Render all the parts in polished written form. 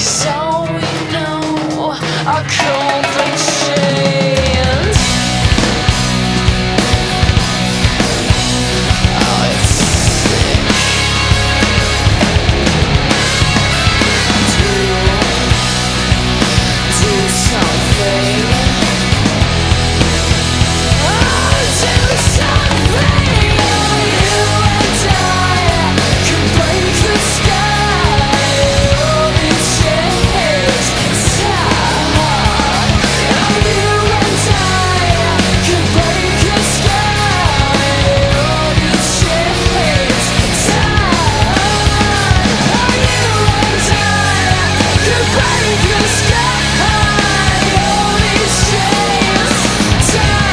all we know are corporate chains. Oh, it's sick. Do something. Oh, do something. You and I can break the sky. Oh, these chains tie. Oh, you and I can break the sky. Oh, these chains tie. Oh, you and I can break the sky. Oh, these chains tie.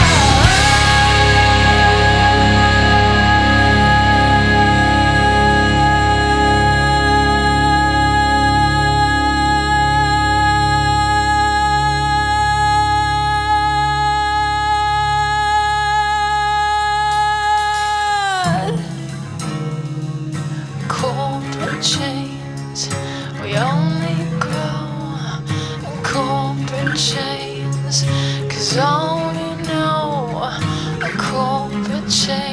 Corporate chains, we only grow in corporate chains, 'cause all we know are corporate chains.